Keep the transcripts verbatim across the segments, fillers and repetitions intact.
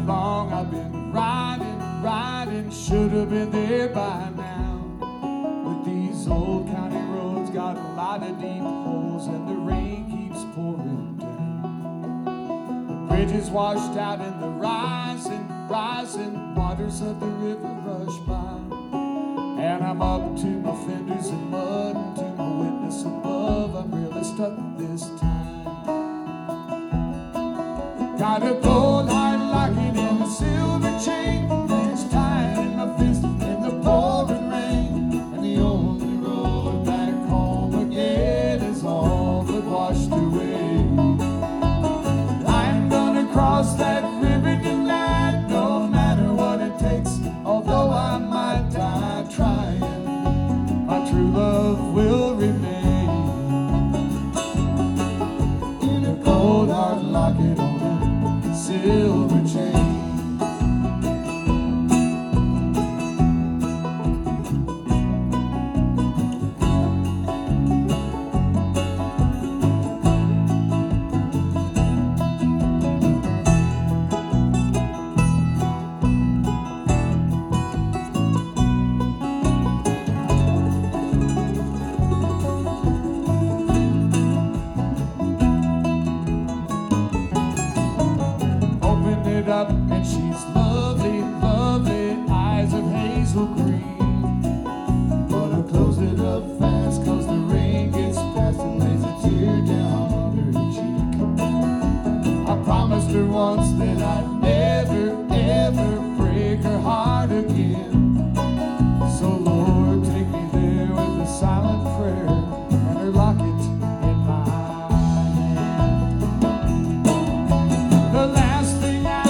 long I've been riding, riding, should have been there by now. But these old county roads got a lot of deep holes and the rain keeps pouring down. The bridges washed out and the rising, rising waters of the river rush by. And I'm up to my fenders in mud and to my witness above. I'm really stuck this time. Got a gold heart locket and a silver chain. It's tied in my fist in the pouring rain. And the only road back home again is all but washed away. I'm gonna cross that river tonight, no matter what it takes. Although I might die trying, my true love will remain in a gold heart locket on a silver chain. Up and she's lovely, lovely, eyes of hazel green. But I closed it up fast cause the rain gets past and lays a tear down her cheek. I promised her once that I'd never, ever break her heart again. So Lord, take me there with a silent prayer and her locket in my hand. The last thing I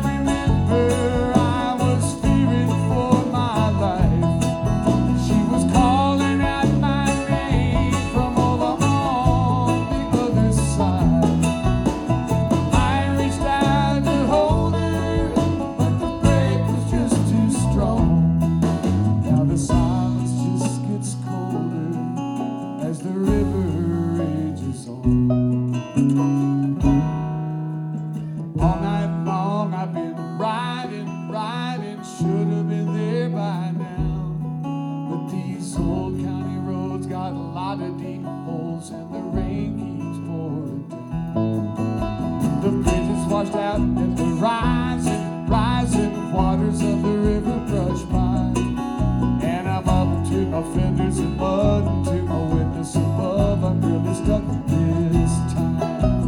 all night long I've been riding, riding, should have been there by now. But these old county roads got a lot of deep holes and the rain keeps pouring down. The bridges washed out and the rising, rising waters of the river brush by. And I'm up to my fenders in mud and to my witness above. I'm really stuck this time.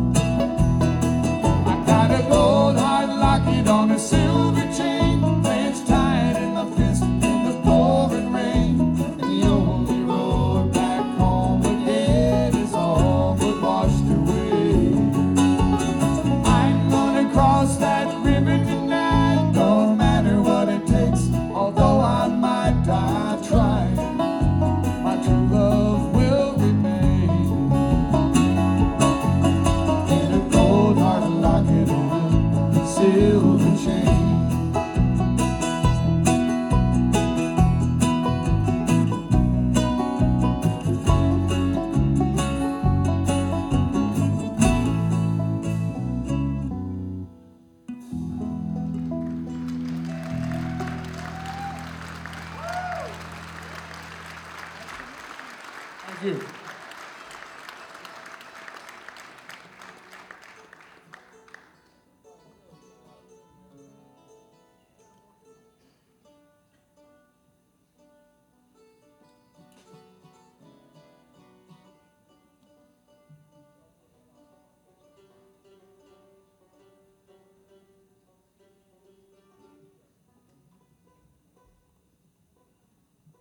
On a silver chain, it's tied in my fist in the pouring rain. And the only road back home again is all but washed away. I'm gonna cross that river tonight, no matter what it takes. Although I might die trying, my true love will remain in a gold heart locket on a silver chain. Thank you.